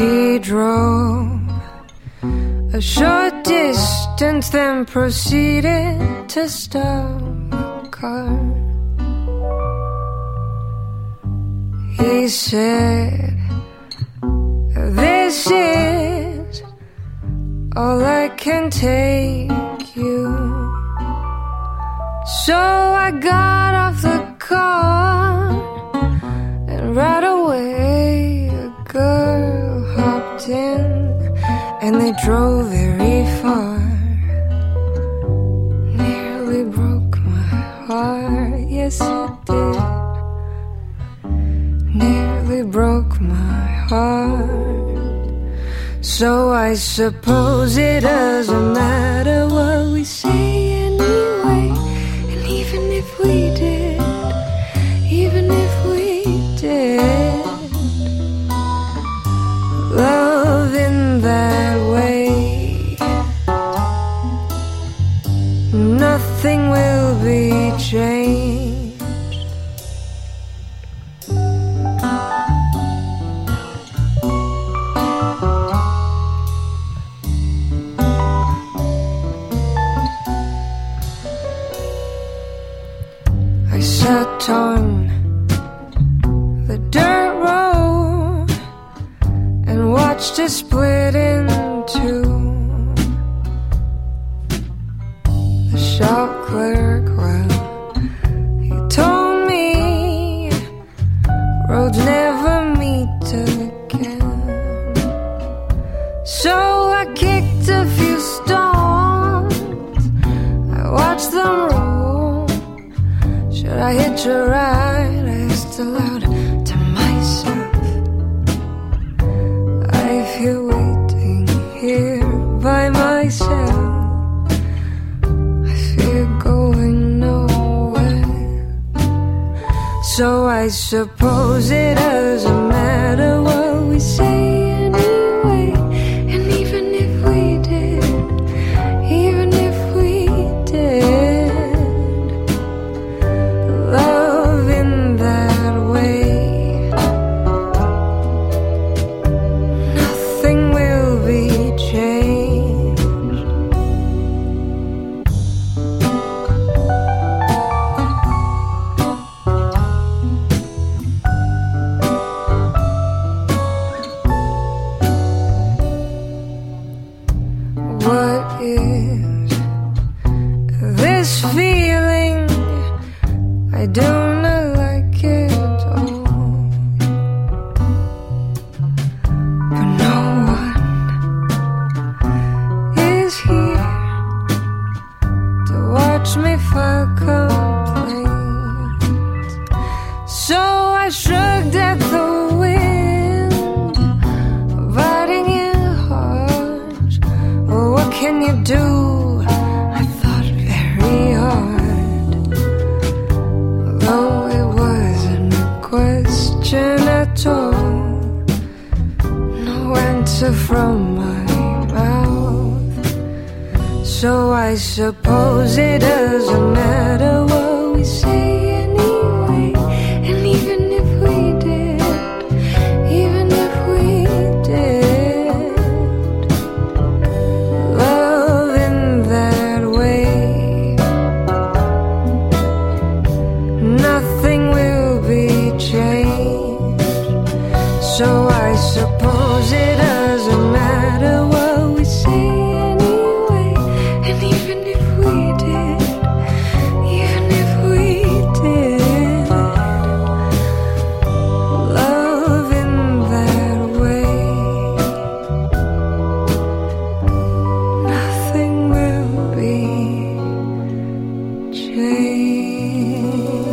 He drove a short distance, then proceeded to stop the car. He said, "This is all I can take you." So I got off the car, and right away a girl hopped in, and they drove very far. Nearly broke my heart, yes it did. Nearly broke my heart. So I suppose it doesn't matter what we say anyway. And even if we did, even if we did, love in that way, nothing will be changed. I sat on the dirt road and watched it split in two. The shop clerk, well, he told me roads never meet again. So I kicked a few stones, I watched them roll. Should I hitch a ride? I asked aloud to myself. I feel waiting here by myself. I fear going nowhere. So I suppose it doesn't matter what we say anyway. And even if we did, even if we did, love in that way, nothing will be changed. What is this feeling? I do not like it at all. But no one is here to watch me file complaints. So I shrugged at the wind, biting it hard. Well, what can you do? I thought very hard. Though it wasn't a question at all, no answer from my mouth. So I suppose it doesn't matter what we say anyway. And even if we did, even if we did, love in that way, nothing will be changed. So I suppose it doesn't matter what we say anyway. And even if we did, even if we did, love in that way, nothing will be changed.